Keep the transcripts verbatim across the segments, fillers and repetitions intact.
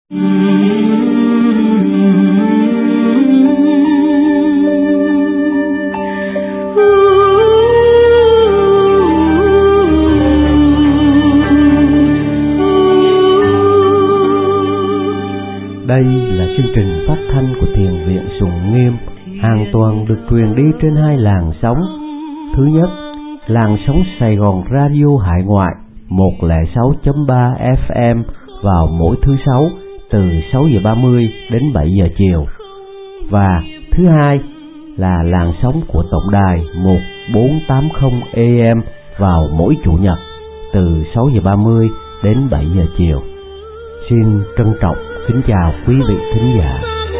Đây là chương trình phát thanh của Thiền viện Sùng Nghiêm, hoàn toàn được truyền đi trên hai làn sóng. Thứ nhất, làn sóng Sài Gòn Radio hải ngoại một không sáu chấm ba ép em vào mỗi thứ sáu từ sáu giờ ba mươi đến bảy giờ chiều. Và thứ hai là làn sóng của tổng đài một bốn tám không a em vào mỗi chủ nhật từ sáu giờ ba mươi đến bảy giờ chiều. Xin trân trọng kính chào quý vị thính giả.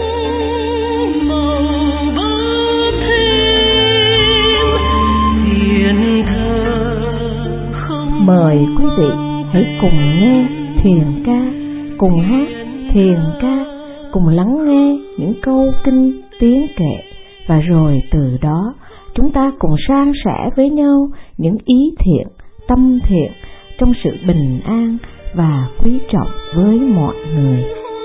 Mời quý vị hãy cùng nghe thiền ca, cùng hát thiền ca, cùng lắng nghe những câu kinh tiếng kệ, và rồi từ đó chúng ta cùng san sẻ với nhau những ý thiện, tâm thiện trong sự bình an và quý trọng với mọi người.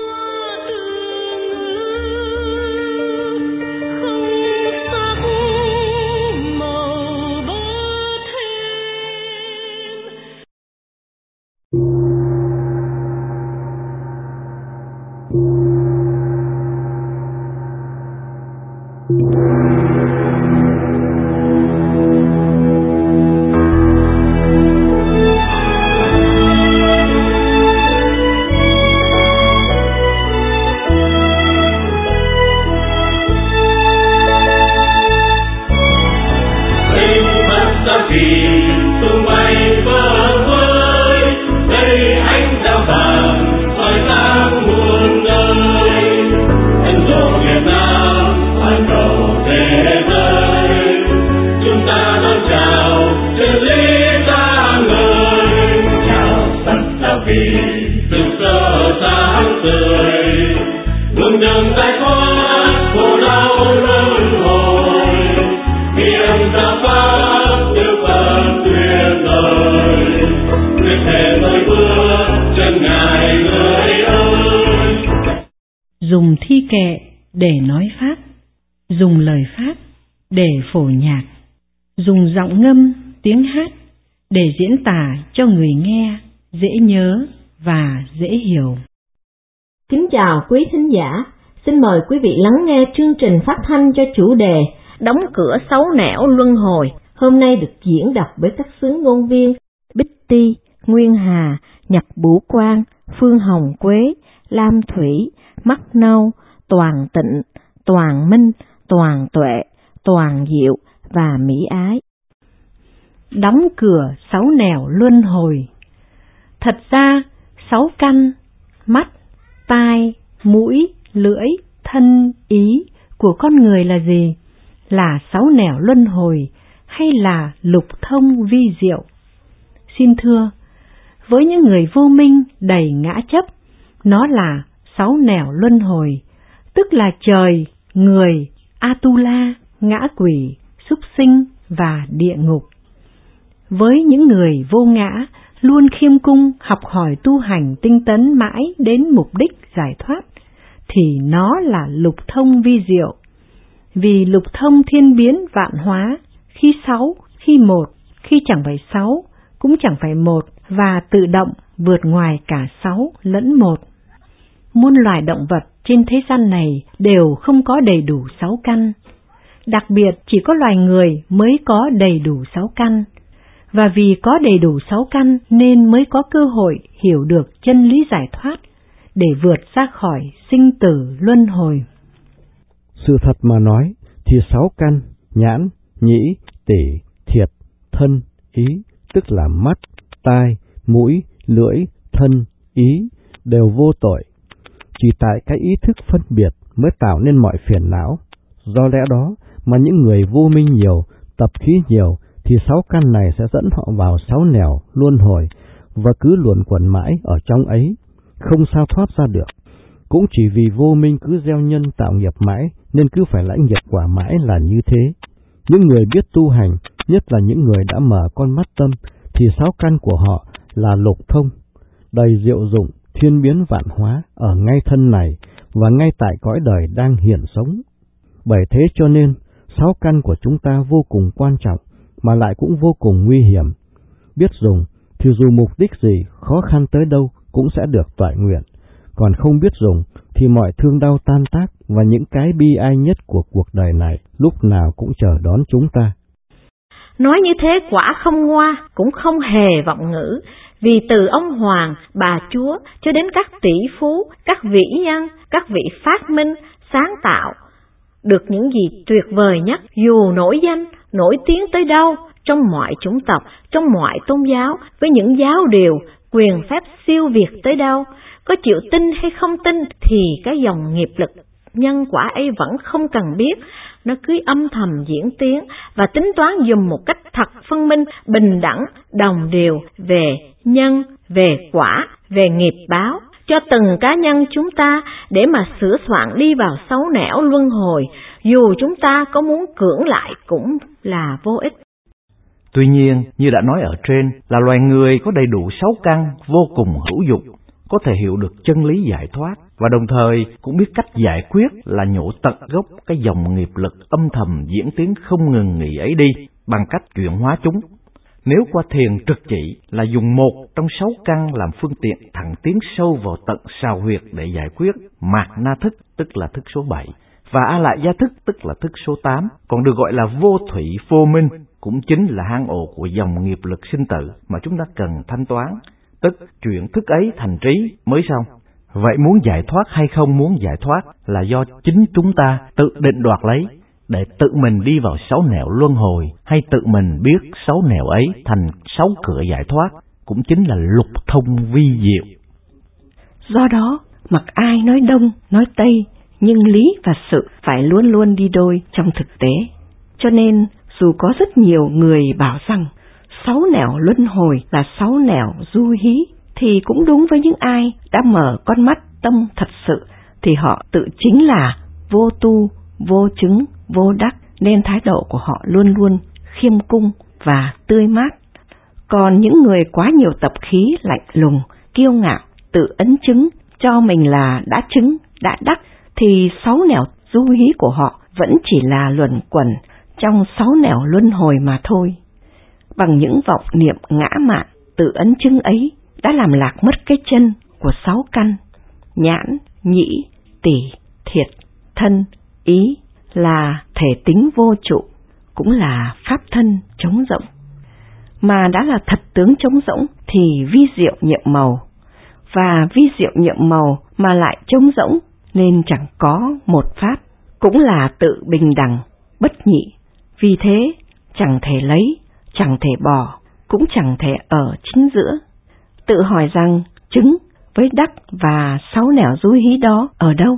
Dùng thi kệ để nói pháp, dùng lời pháp để phổ nhạc, dùng giọng ngâm, tiếng hát để diễn tả cho người nghe dễ nhớ và dễ hiểu. Kính chào quý thính giả, xin mời quý vị lắng nghe chương trình phát thanh cho chủ đề Đóng cửa sáu nẻo luân hồi, hôm nay được diễn đọc bởi các xướng ngôn viên Bích Ti, Nguyên Hà, Nhật Bửu Quang, Phương Hồng Quế, Lam Thủy, Mắt Nâu, Toàn Tịnh, Toàn Minh, Toàn Tuệ, Toàn Diệu và Mỹ Ái. Đóng cửa sáu nẻo luân hồi. Thật ra, sáu căn, mắt, tai, mũi, lưỡi, thân, ý của con người là gì? Là sáu nẻo luân hồi hay là lục thông vi diệu? Xin thưa, với những người vô minh đầy ngã chấp, nó là sáu nẻo luân hồi, tức là trời, người, Atula, ngã quỷ, súc sinh và địa ngục. Với những người vô ngã, luôn khiêm cung học hỏi tu hành tinh tấn mãi đến mục đích giải thoát, thì nó là lục thông vi diệu. Vì lục thông thiên biến vạn hóa, khi sáu, khi một, khi chẳng phải sáu, cũng chẳng phải một, và tự động vượt ngoài cả sáu lẫn một. Muôn loài động vật trên thế gian này đều không có đầy đủ sáu căn. Đặc biệt chỉ có loài người mới có đầy đủ sáu căn. Và vì có đầy đủ sáu căn nên mới có cơ hội hiểu được chân lý giải thoát để vượt ra khỏi sinh tử luân hồi. Sự thật mà nói thì sáu căn, nhãn, nhĩ, tỷ, thiệt, thân, ý, tức là mắt, tai, mũi, lưỡi, thân, ý, đều vô tội. Chỉ tại cái ý thức phân biệt mới tạo nên mọi phiền não. Do lẽ đó mà những người vô minh nhiều, tập khí nhiều, thì sáu căn này sẽ dẫn họ vào sáu nẻo luân hồi và cứ luẩn quẩn mãi ở trong ấy, không sao thoát ra được. Cũng chỉ vì vô minh cứ gieo nhân tạo nghiệp mãi nên cứ phải lãnh nghiệp quả mãi là như thế. Những người biết tu hành, nhất là những người đã mở con mắt tâm, thì sáu căn của họ là lục thông, đầy diệu dụng, thiên biến vạn hóa ở ngay thân này và ngay tại cõi đời đang hiện sống. Bởi thế cho nên, sáu căn của chúng ta vô cùng quan trọng, mà lại cũng vô cùng nguy hiểm. Biết dùng, thì dù mục đích gì, khó khăn tới đâu cũng sẽ được toại nguyện. Còn không biết dùng, thì mọi thương đau tan tác và những cái bi ai nhất của cuộc đời này lúc nào cũng chờ đón chúng ta. Nói như thế quả không ngoa, cũng không hề vọng ngữ, vì từ ông hoàng, bà chúa cho đến các tỷ phú, các vĩ nhân, các vị phát minh, sáng tạo, được những gì tuyệt vời nhất, dù nổi danh, nổi tiếng tới đâu, trong mọi chủng tộc, trong mọi tôn giáo, với những giáo điều, quyền phép siêu việt tới đâu, có chịu tin hay không tin thì cái dòng nghiệp lực nhân quả ấy vẫn không cần biết, nó cứ âm thầm diễn tiến và tính toán dùm một cách thật phân minh, bình đẳng, đồng đều về nhân, về quả, về nghiệp báo, cho từng cá nhân chúng ta để mà sửa soạn đi vào xấu nẻo luân hồi, dù chúng ta có muốn cưỡng lại cũng là vô ích. Tuy nhiên, như đã nói ở trên, là loài người có đầy đủ sáu căn vô cùng hữu dụng, có thể hiểu được chân lý giải thoát, và đồng thời cũng biết cách giải quyết là nhổ tận gốc cái dòng nghiệp lực âm thầm diễn tiến không ngừng nghỉ ấy đi, bằng cách chuyển hóa chúng. Nếu qua thiền trực chỉ là dùng một trong sáu căn làm phương tiện thẳng tiến sâu vào tận sào huyệt để giải quyết mạt na thức, tức là thức số bảy, và a lại gia thức, tức là thức số tám, còn được gọi là vô thủy vô minh, cũng chính là hang ổ của dòng nghiệp lực sinh tử mà chúng ta cần thanh toán, tức chuyển thức ấy thành trí mới xong. Vậy muốn giải thoát hay không muốn giải thoát là do chính chúng ta tự định đoạt lấy, để tự mình đi vào sáu nẻo luân hồi, hay tự mình biết sáu nẻo ấy thành sáu cửa giải thoát, cũng chính là lục thông vi diệu. Do đó, mặc ai nói đông, nói tây, nhưng lý và sự phải luôn luôn đi đôi trong thực tế. Cho nên, dù có rất nhiều người bảo rằng sáu nẻo luân hồi là sáu nẻo du hí, thì cũng đúng với những ai đã mở con mắt tâm thật sự, thì họ tự chính là vô tu, vô chứng, vô đắc, nên thái độ của họ luôn luôn khiêm cung và tươi mát. Còn những người quá nhiều tập khí lạnh lùng, kiêu ngạo, tự ấn chứng cho mình là đã chứng, đã đắc, thì sáu nẻo du hí của họ vẫn chỉ là luẩn quẩn trong sáu nẻo luân hồi mà thôi. Bằng những vọng niệm ngã mạn, tự ấn chứng ấy đã làm lạc mất cái chân của sáu căn, nhãn, nhĩ, tỷ, thiệt, thân, ý, là thể tính vô trụ, cũng là pháp thân trống rỗng. Mà đã là thật tướng trống rỗng thì vi diệu nhiệm màu, và vi diệu nhiệm màu mà lại trống rỗng nên chẳng có một pháp, cũng là tự bình đẳng, bất nhị. Vì thế chẳng thể lấy, chẳng thể bỏ, cũng chẳng thể ở chính giữa. Tự hỏi rằng chứng với đắc và sáu nẻo du hí đó ở đâu?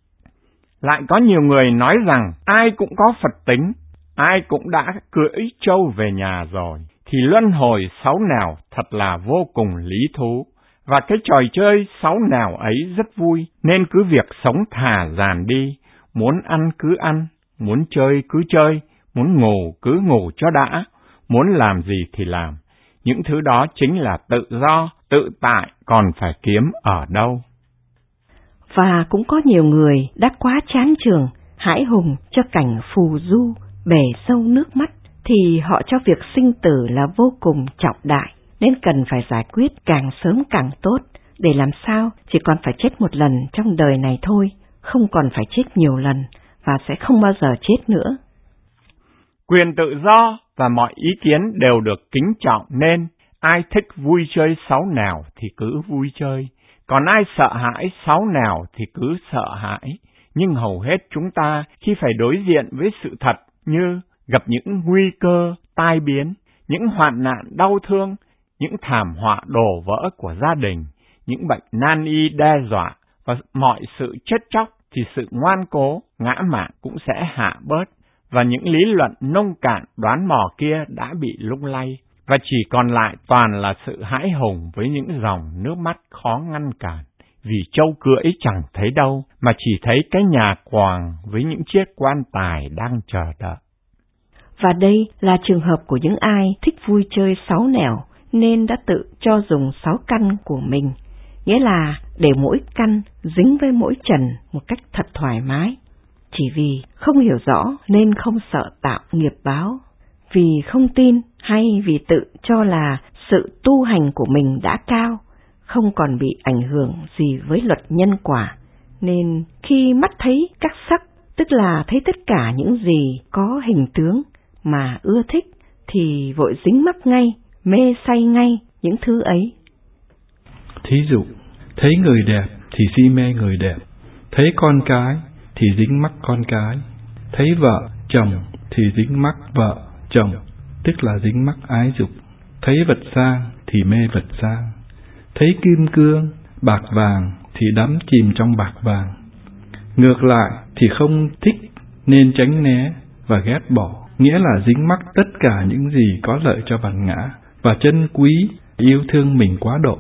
Lại có nhiều người nói rằng ai cũng có Phật tính, ai cũng đã cưỡi trâu về nhà rồi, thì luân hồi sáu nẻo thật là vô cùng lý thú, và cái trò chơi sáu nẻo ấy rất vui, nên cứ việc sống thả dàn đi, muốn ăn cứ ăn, muốn chơi cứ chơi, muốn ngủ cứ ngủ cho đã, muốn làm gì thì làm. Những thứ đó chính là tự do, tự tại, còn phải kiếm ở đâu. Và cũng có nhiều người đã quá chán chường, hãi hùng cho cảnh phù du, bể sâu nước mắt, thì họ cho việc sinh tử là vô cùng trọng đại, nên cần phải giải quyết càng sớm càng tốt, để làm sao chỉ còn phải chết một lần trong đời này thôi, không còn phải chết nhiều lần, và sẽ không bao giờ chết nữa. Quyền tự do và mọi ý kiến đều được kính trọng, nên ai thích vui chơi sáu nẻo thì cứ vui chơi, còn ai sợ hãi sáu nẻo thì cứ sợ hãi. Nhưng hầu hết chúng ta khi phải đối diện với sự thật như gặp những nguy cơ, tai biến, những hoạn nạn đau thương, những thảm họa đổ vỡ của gia đình, những bệnh nan y đe dọa và mọi sự chết chóc, thì sự ngoan cố, ngã mạn cũng sẽ hạ bớt, và những lý luận nông cạn đoán mò kia đã bị lung lay, và chỉ còn lại toàn là sự hãi hùng với những dòng nước mắt khó ngăn cản, vì trâu cưỡi chẳng thấy đâu, mà chỉ thấy cái nhà quàng với những chiếc quan tài đang chờ đợi. Và đây là trường hợp của những ai thích vui chơi sáu nẻo, nên đã tự cho dùng sáu căn của mình, nghĩa là để mỗi căn dính với mỗi trần một cách thật thoải mái. Chỉ vì không hiểu rõ nên không sợ tạo nghiệp báo, vì không tin hay vì tự cho là sự tu hành của mình đã cao, không còn bị ảnh hưởng gì với luật nhân quả, nên khi mắt thấy các sắc, tức là thấy tất cả những gì có hình tướng mà ưa thích, thì vội dính mắc ngay, mê say ngay những thứ ấy. Thí dụ, thấy người đẹp thì si mê người đẹp, thấy con cái thì dính mắc con cái, thấy vợ, chồng thì dính mắc vợ, chồng, tức là dính mắc ái dục, thấy vật sang thì mê vật sang, thấy kim cương, bạc vàng thì đắm chìm trong bạc vàng. Ngược lại thì không thích nên tránh né và ghét bỏ, nghĩa là dính mắc tất cả những gì có lợi cho bản ngã và chân quý, yêu thương mình quá độ.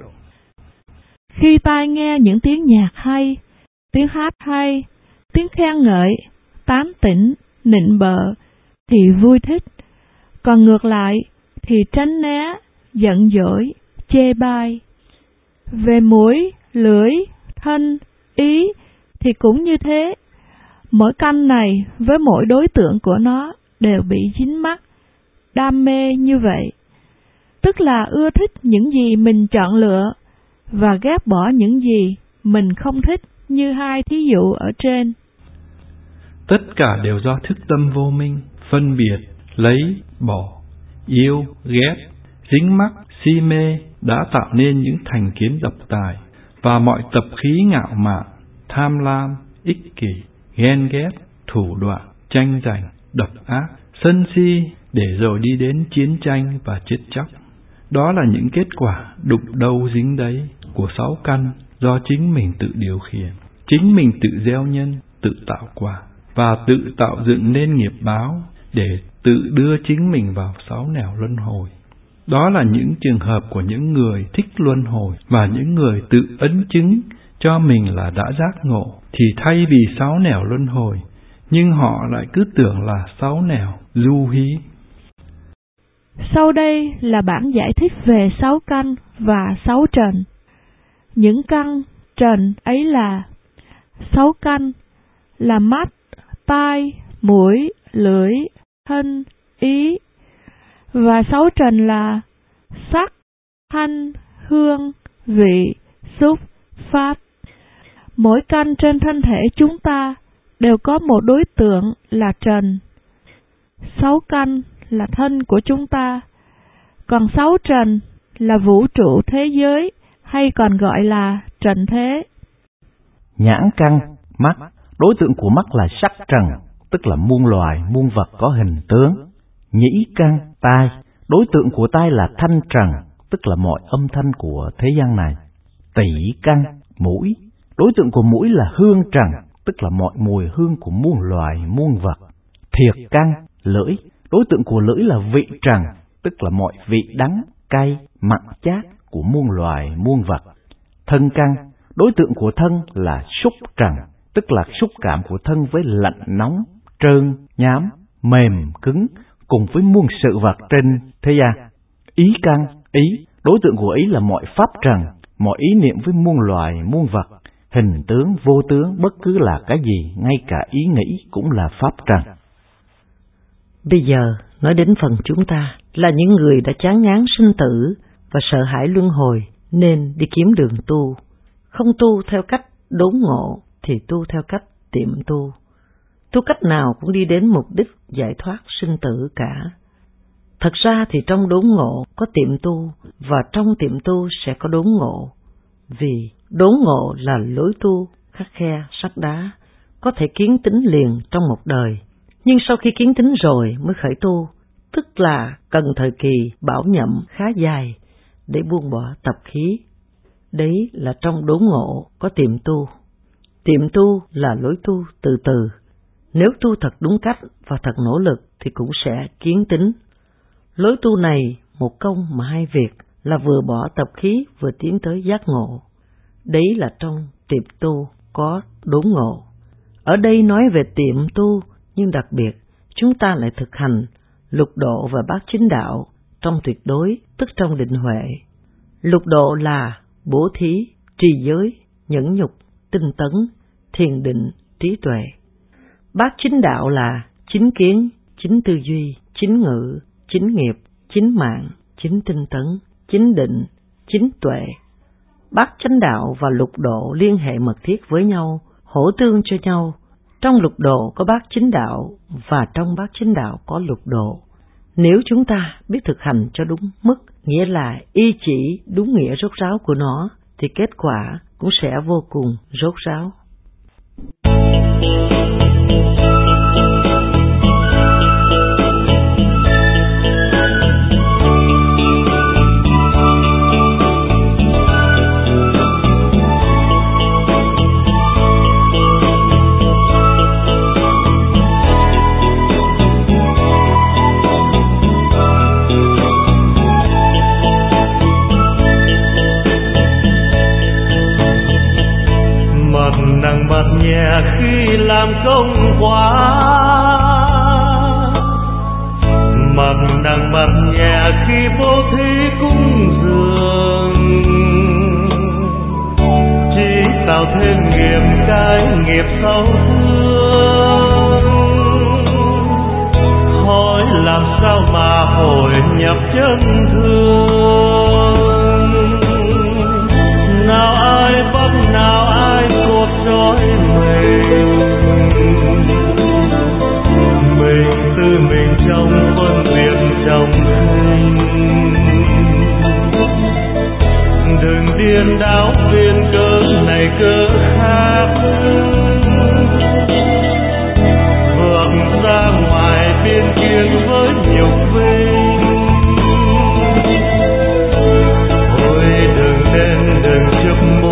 Khi tai nghe những tiếng nhạc hay, tiếng hát hay, tiếng khen ngợi, tán tỉnh, nịnh bợ thì vui thích, còn ngược lại thì tránh né, giận dỗi, chê bai. Về mũi, lưỡi, thân, ý thì cũng như thế. Mỗi căn này với mỗi đối tượng của nó đều bị dính mắc, đam mê như vậy. Tức là ưa thích những gì mình chọn lựa và ghét bỏ những gì mình không thích, như hai thí dụ ở trên. Tất cả đều do thức tâm vô minh, phân biệt, lấy, bỏ, yêu, ghét, dính mắc, si mê đã tạo nên những thành kiến độc tài và mọi tập khí ngạo mạn, tham lam, ích kỷ, ghen ghét, thủ đoạn, tranh giành, độc ác, sân si, để rồi đi đến chiến tranh và chết chóc. Đó là những kết quả đụng đâu dính đấy của sáu căn do chính mình tự điều khiển, chính mình tự gieo nhân, tự tạo quả và tự tạo dựng nên nghiệp báo để tự đưa chính mình vào sáu nẻo luân hồi. Đó là những trường hợp của những người thích luân hồi và những người tự ấn chứng cho mình là đã giác ngộ, thì thay vì sáu nẻo luân hồi, nhưng họ lại cứ tưởng là sáu nẻo du hí. Sau đây là bản giải thích về sáu căn và sáu trần. Những căn trần ấy là: sáu căn là mắt, tai, mũi, lưỡi, thân, ý. Và sáu trần là sắc, thanh, hương, vị, xúc, pháp. Mỗi căn trên thân thể chúng ta đều có một đối tượng là trần. Sáu căn là thân của chúng ta, còn sáu trần là vũ trụ thế giới, hay còn gọi là trần thế. Nhãn căn, mắt, đối tượng của mắt là sắc trần, tức là muôn loài, muôn vật có hình tướng. Nhĩ căn, tai, đối tượng của tai là thanh trần, tức là mọi âm thanh của thế gian này. Tỷ căn, mũi, đối tượng của mũi là hương trần, tức là mọi mùi hương của muôn loài, muôn vật. Thiệt căn, lưỡi, đối tượng của lưỡi là vị trần, tức là mọi vị đắng, cay, mặn chát của muôn loài, muôn vật. Thân căn, đối tượng của thân là xúc trần, tức là xúc cảm của thân với lạnh nóng, trơn, nhám, mềm, cứng, cùng với muôn sự vật trên thế gian. Ý căn, ý, đối tượng của ý là mọi pháp trần, mọi ý niệm với muôn loài, muôn vật, hình tướng, vô tướng, bất cứ là cái gì, ngay cả ý nghĩ cũng là pháp trần. Bây giờ nói đến phần chúng ta là những người đã chán ngán sinh tử và sợ hãi luân hồi nên đi kiếm đường tu. Không tu theo cách đốn ngộ thì tu theo cách tiệm tu. Tu cách nào cũng đi đến mục đích giải thoát sinh tử cả. Thật ra thì trong đốn ngộ có tiệm tu và trong tiệm tu sẽ có đốn ngộ. Vì đốn ngộ là lối tu khắt khe sắt đá, có thể kiến tính liền trong một đời. Nhưng sau khi kiến tính rồi mới khởi tu, tức là cần thời kỳ bảo nhậm khá dài để buông bỏ tập khí. Đấy là trong đốn ngộ có tiệm tu. Tiệm tu là lối tu từ từ. Nếu tu thật đúng cách và thật nỗ lực thì cũng sẽ kiến tính. Lối tu này một công mà hai việc là vừa bỏ tập khí vừa tiến tới giác ngộ. Đấy là trong tiệm tu có đốn ngộ. Ở đây nói về tiệm tu, nhưng đặc biệt chúng ta lại thực hành lục độ và bát chính đạo trong tuyệt đối, tức trong định huệ. Lục độ là bố thí, trì giới, nhẫn nhục, tinh tấn, thiền định, trí tuệ. Bát chính đạo là chính kiến, chính tư duy, chính ngữ, chính nghiệp, chính mạng, chính tinh tấn, chính định, chính tuệ. Bát chánh đạo và lục độ liên hệ mật thiết với nhau, hỗ tương cho nhau. Trong lục độ có bát chính đạo và trong bát chính đạo có lục độ. Nếu chúng ta biết thực hành cho đúng mức, nghĩa là y chỉ đúng nghĩa rốt ráo của nó, thì kết quả cũng sẽ vô cùng rốt ráo. Nặng mặt nhẹ khi làm công quá, mặt nặng mặt nhẹ khi bố thí cúng dường, chỉ tạo thêm nghiệp cái nghiệp sâu thương. Hỏi làm sao mà hồi nhập chân thương, nào ai bắt nào ai cột trói mình, mình tự mình trong phân biệt trong sinh. Đừng điên đảo viên cớ này cớ khác, vượt ra ngoài biên kiến với nhục vinh. Ôi đừng nên đừng chấp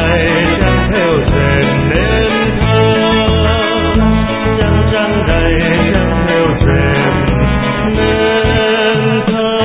đầy trăng theo dệt nên thơ, trăng trăng đầy trăng theo dệt nên thơ.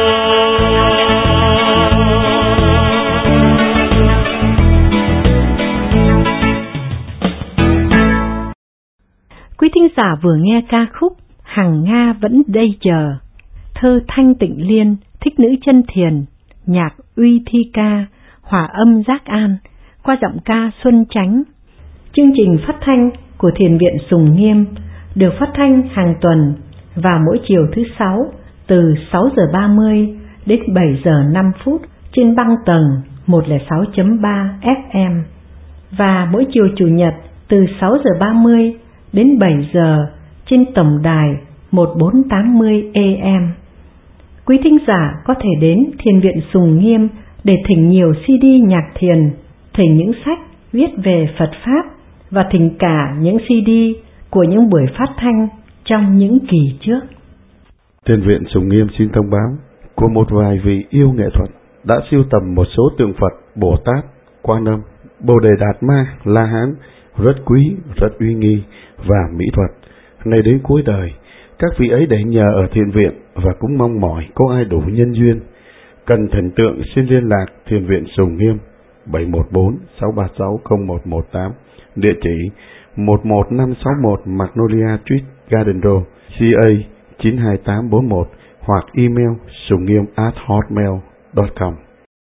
Quý thính giả vừa nghe ca khúc Hằng Nga vẫn đây chờ, thơ Thanh Tịnh Liên, thích nữ chân thiền, nhạc Uy Thi Ca, hòa âm Giác An, qua giọng ca Xuân Chánh. Chương trình phát thanh của Thiền viện Sùng Nghiêm được phát thanh hàng tuần vào mỗi chiều thứ sáu từ sáu giờ ba mươi đến bảy giờ năm phút trên băng tầng một không sáu chấm ba ép em và mỗi chiều chủ nhật từ sáu giờ ba mươi đến bảy giờ trên tổng đài một bốn tám mươi a em. Quý thính giả có thể đến Thiền viện Sùng Nghiêm để thỉnh nhiều xê đê nhạc thiền, thỉnh những sách viết về Phật Pháp và thỉnh cả những xê đê của những buổi phát thanh trong những kỳ trước. Thiền viện Sùng Nghiêm xin thông báo của một vài vị yêu nghệ thuật đã sưu tầm một số tượng Phật, Bồ Tát, Quan Âm, Bồ Đề Đạt Ma, La Hán rất quý, rất uy nghi và mỹ thuật. Nay đến cuối đời, các vị ấy để nhờ ở thiền viện và cũng mong mỏi có ai đủ nhân duyên. Cần thần tượng xin liên lạc Thiền viện Sùng Nghiêm bảy một bốn sáu ba sáu không một một tám, địa chỉ một một năm sáu một Magnolia Street, Garden Road, xê a chín hai tám bốn một hoặc email sungngiem at hotmail chấm com.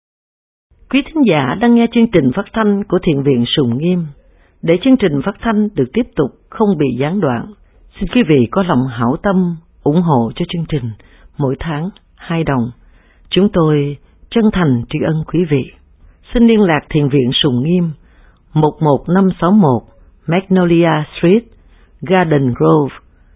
Quý thính giả đang nghe chương trình phát thanh của Thiền viện Sùng Nghiêm. Để chương trình phát thanh được tiếp tục không bị gián đoạn, xin quý vị có lòng hảo tâm ủng hộ cho chương trình mỗi tháng hai đồng. Chúng tôi chân thành tri ân quý vị. Xin liên lạc Thiền viện Sùng Nghiêm một một năm sáu một Magnolia Street, Garden Grove,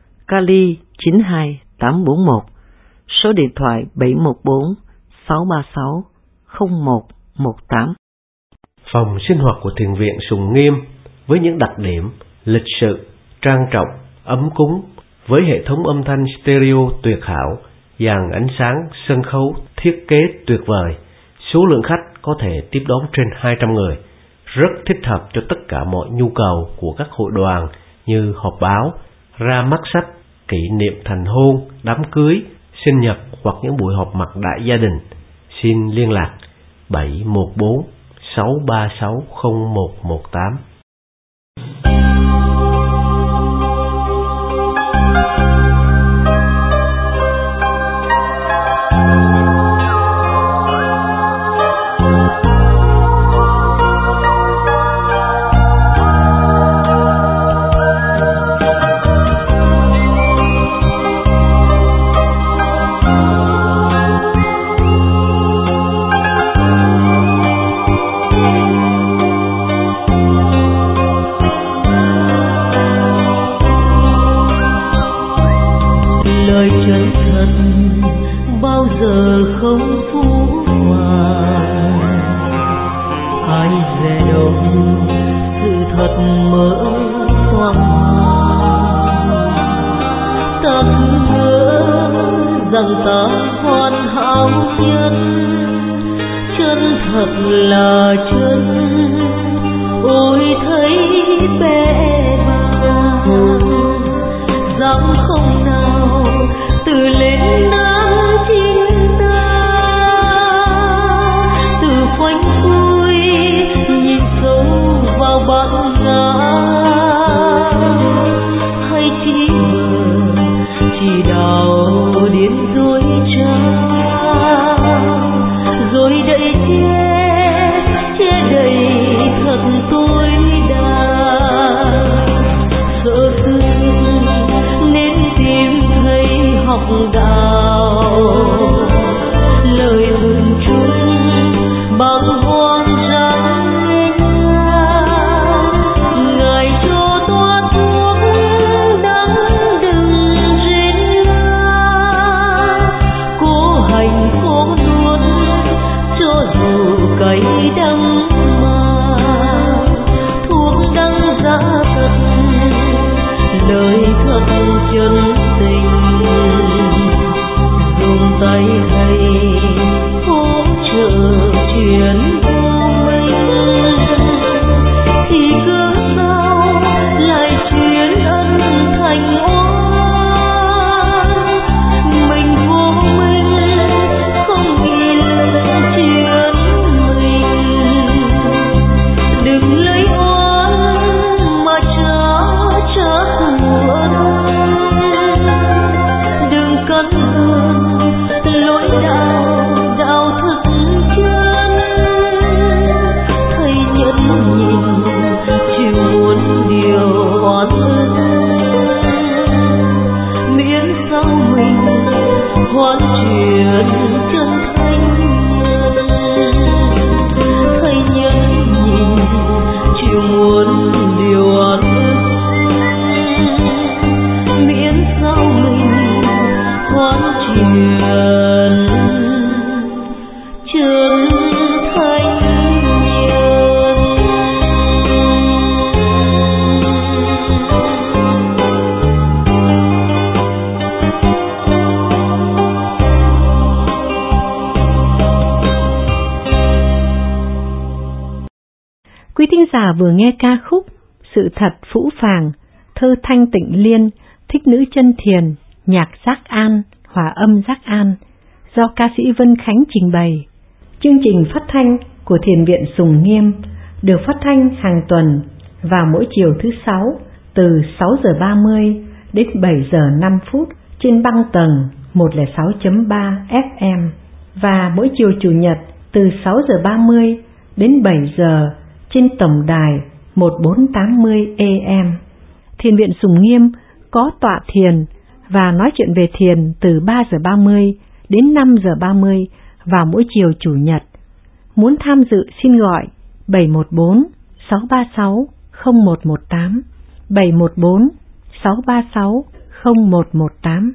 Cali chín hai tám bốn một, số điện thoại bảy một bốn sáu ba sáu không một một tám. Phòng sinh hoạt của Thiền viện Sùng Nghiêm với những đặc điểm lịch sự, trang trọng, ấm cúng, với hệ thống âm thanh stereo tuyệt hảo, dàn ánh sáng, sân khấu thiết kế tuyệt vời, số lượng khách có thể tiếp đón trên hai trăm người, rất thích hợp cho tất cả mọi nhu cầu của các hội đoàn như họp báo, ra mắt sách, kỷ niệm thành hôn, đám cưới, sinh nhật hoặc những buổi họp mặt đại gia đình. Xin liên lạc bảy một bốn sáu ba sáu không một một tám. Rồi đậy che che đầy thính giả vừa nghe ca khúc Sự Thật Phũ Phàng, thơ Thanh Tịnh Liên, Thích Nữ Chân Thiền, nhạc Giác An, hòa âm Giác An, do ca sĩ Vân Khánh trình bày. Chương trình phát thanh của Thiền viện Sùng Nghiêm được phát thanh hàng tuần vào mỗi chiều thứ sáu từ sáu giờ ba mươi đến bảy giờ năm phút trên băng tần một không sáu chấm ba ép em và mỗi chiều chủ nhật từ sáu giờ ba mươi đến bảy giờ trên tổng đài một bốn tám mươi a em. Thiền viện Sùng Nghiêm có tọa thiền và nói chuyện về thiền từ ba giờ ba mươi đến năm giờ ba mươi vào mỗi chiều chủ nhật. Muốn tham dự xin gọi bảy một bốn sáu ba sáu không một một tám, bảy một bốn sáu ba sáu không một một tám.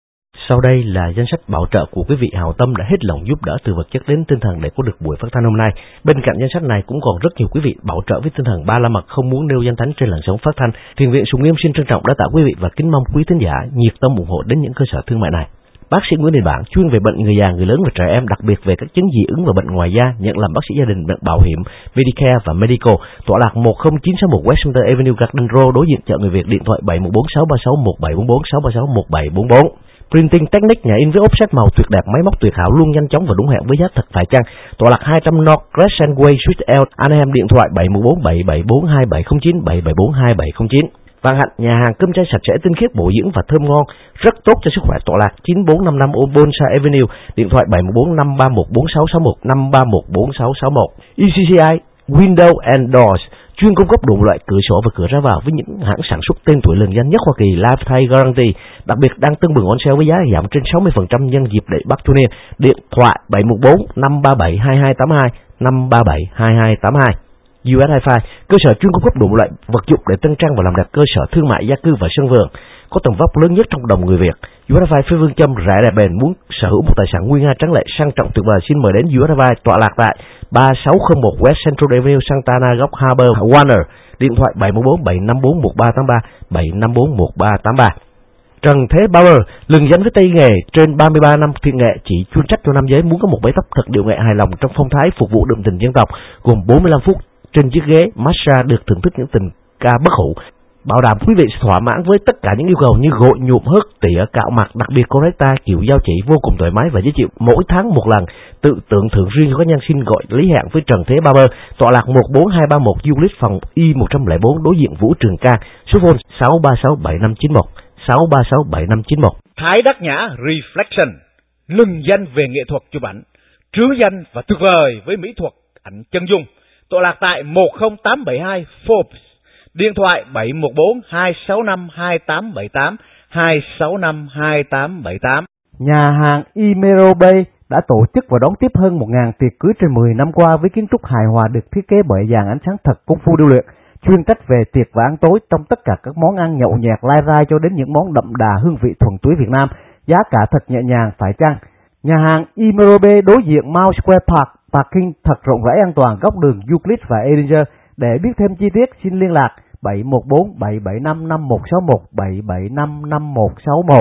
Sau đây là danh sách bảo trợ của quý vị hảo tâm đã hết lòng giúp đỡ từ vật chất đến tinh thần để có được buổi phát thanh hôm nay. Bên cạnh danh sách này cũng còn rất nhiều quý vị bảo trợ với tinh thần ba la mật không muốn nêu danh thánh trên làn sóng phát thanh. Thiền viện Sùng Nghiêm xin trân trọng đã tạ quý vị và kính mong quý thính giả nhiệt tâm ủng hộ đến những cơ sở thương mại này. Bác sĩ Nguyễn Đình Bản chuyên về bệnh người già, người lớn và trẻ em, đặc biệt về các chứng dị ứng và bệnh ngoài da, nhận làm bác sĩ gia đình, bệnh bảo hiểm, Medicare và Medical. Tọa lạc một không chín sáu một Washington Avenue, Garden Road, đối diện chợ Người Việt. Điện thoại bảy một bốn sáu ba sáu một bảy bốn bốn sáu ba sáu một bảy bốn bốn. Printing Technique, nhà in với offset màu tuyệt đẹp, máy móc tuyệt hảo, luôn nhanh chóng và đúng hẹn với giá thật phải chăng. Tọa lạc hai trăm North Crescent Way, Suite L, Anaheim. Điện thoại bảy một bốn bảy bảy bốn hai bảy không chín bảy bảy bốn hai bảy không chín. Vạn Hạnh, nhà hàng cơm chay sạch sẽ, tinh khiết, bổ dưỡng và thơm ngon, rất tốt cho sức khỏe. Tọa lạc chín bốn năm năm Bonsai Avenue. Điện thoại bảy một bốn năm ba một bốn sáu sáu một năm ba một bốn sáu sáu một. e xê xê i Window and Doors, chuyên cung cấp đủ loại cửa sổ và cửa ra vào với những hãng sản xuất tên tuổi lừng danh nhất Hoa Kỳ, Lifetime Guarantee, đặc biệt đang tưng bừng on sale với giá giảm trên sáu mươi phần trăm nhân dịp lễ Bắc Thu Niên. Điện thoại bảy một bốn năm ba bảy hai hai tám hai năm ba bảy hai hai tám hai. u ét Hi-Fi, cơ sở chuyên cung cấp đủ loại vật dụng để tân trang và làm đẹp cơ sở thương mại, gia cư và sân vườn, có tầm vóc lớn nhất trong đồng người Việt. u ét Hi-Fi với phương châm rẻ đẹp bền, muốn sở hữu một tài sản nguy nga tráng lệ sang trọng tuyệt vời, xin mời đến u ét Hi-Fi, tọa lạc tại ba sáu không một West Central Avenue, Santa Ana, góc Harbor, Warner. Điện thoại bảy một bốn bảy năm bốn một ba tám ba bảy năm bốn một ba tám ba. Trần Thế Barber, lừng danh với tay nghề trên ba mươi ba năm thiện nghệ, chỉ chuyên trách cho nam giới muốn có một bấy tóc thật điệu nghệ hài lòng trong phong thái phục vụ đượm tình dân tộc, gồm bốn mươi lăm phút trên chiếc ghế massage được thưởng thức những tình ca bất hủ, bảo đảm quý vị sẽ thỏa mãn với tất cả những yêu cầu như gội, nhuộm, hớt, tỉa, cạo mặt, đặc biệt correcta, kiểu dao chỉ vô cùng thoải mái và dễ chịu, mỗi tháng một lần, tự tưởng thưởng riêng cho các nhân xin gọi lý hẹn với Trần Thế Barber, tọa lạc một bốn hai ba một Euclid, phòng Y một không không bốn, đối diện Vũ Trường Ca, số phone sáu ba sáu bảy năm chín một sáu ba sáu bảy năm chín một. Thái Đắc Nhã Reflection, lừng danh về nghệ thuật chụp ảnh, trứ danh và tuyệt vời với mỹ thuật ảnh chân dung. Tọa lạc tại một không tám bảy hai Forbes. Điện thoại bảy một bốn hai sáu năm hai tám bảy tám hai sáu năm hai tám bảy tám. Nhà hàng Imero Bay đã tổ chức và đón tiếp hơn một nghìn tiệc cưới trên mười năm qua với kiến trúc hài hòa được thiết kế bởi dàn ánh sáng thật công phu điêu luyện, chuyên trách về tiệc và ăn tối trong tất cả các món ăn nhậu nhẹt lai rai cho đến những món đậm đà hương vị thuần túy Việt Nam, giá cả thật nhẹ nhàng phải chăng. Nhà hàng Imero Bay đối diện Mount Square Park, parking thật rộng rãi an toàn góc đường Euclid và Edinger. Để biết thêm chi tiết xin liên lạc bảy một bốn bảy bảy năm năm một sáu một bảy bảy năm năm một sáu một.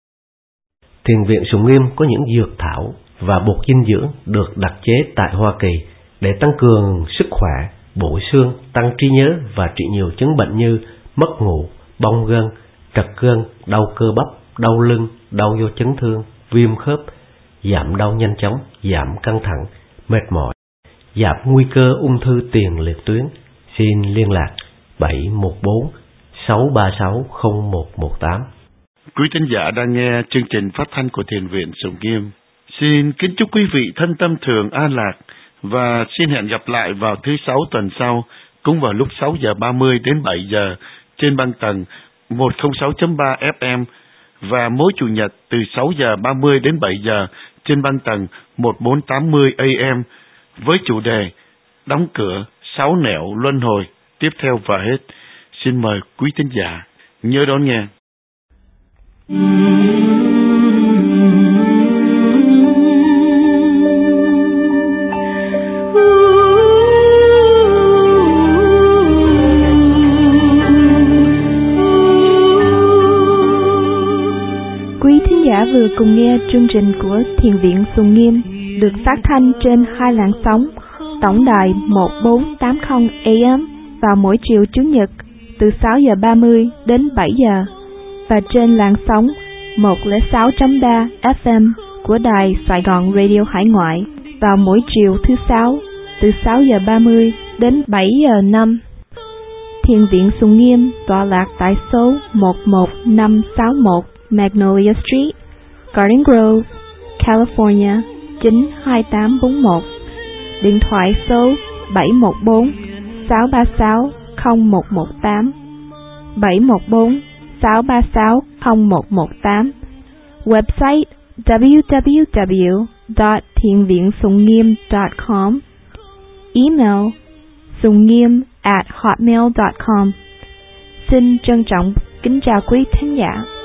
Thiền viện Sùng Nghiêm có những dược thảo và bột dinh dưỡng được đặc chế tại Hoa Kỳ để tăng cường sức khỏe, bổ xương, tăng trí nhớ và trị nhiều chứng bệnh như mất ngủ, bong gân, trật gân, đau cơ bắp, đau lưng, đau do chấn thương, viêm khớp, giảm đau nhanh chóng, giảm căng thẳng, mệt mỏi, giảm nguy cơ ung thư tiền liệt tuyến. Xin liên lạc bảy một bốn sáu ba sáu không một một tám. Quý thính giả đang nghe chương trình phát thanh của Thiền viện Sùng Nghiêm. Xin kính chúc quý vị thân tâm thường an lạc và xin hẹn gặp lại vào thứ sáu tuần sau, cũng vào lúc sáu giờ ba mươi đến bảy giờ trên băng tần một không sáu chấm ba ép em và mỗi chủ nhật từ sáu giờ ba mươi đến bảy giờ trên băng tần một bốn tám mươi a em với chủ đề Đóng cửa sáu nẻo luân hồi tiếp theo và hết. Xin mời quý thính giả nhớ đón nghe. Quý thính giả vừa cùng nghe chương trình của Thiền viện Sùng Nghiêm được phát thanh trên hai làn sóng tổng đài một bốn tám không A M vào mỗi chiều Chủ nhật từ sáu giờ ba mươi đến bảy giờ và trên làn sóng một không sáu chấm ba F M của đài Sài Gòn Radio Hải Ngoại vào mỗi chiều thứ sáu từ sáu giờ ba mươi đến bảy giờ năm. Thiền viện Sùng Nghiêm tọa lạc tại số một một năm sáu một Magnolia Street, Garden Grove, California chín hai tám bốn một. Điện thoại số bảy một bốn sáu ba sáu không một một tám, bảy một bốn sáu ba sáu không một một tám. Website w w w dot thiền viện sùng nghiêm dot com. Email sùng nghiêm at hotmail dot com. Xin trân trọng kính chào quý thính giả.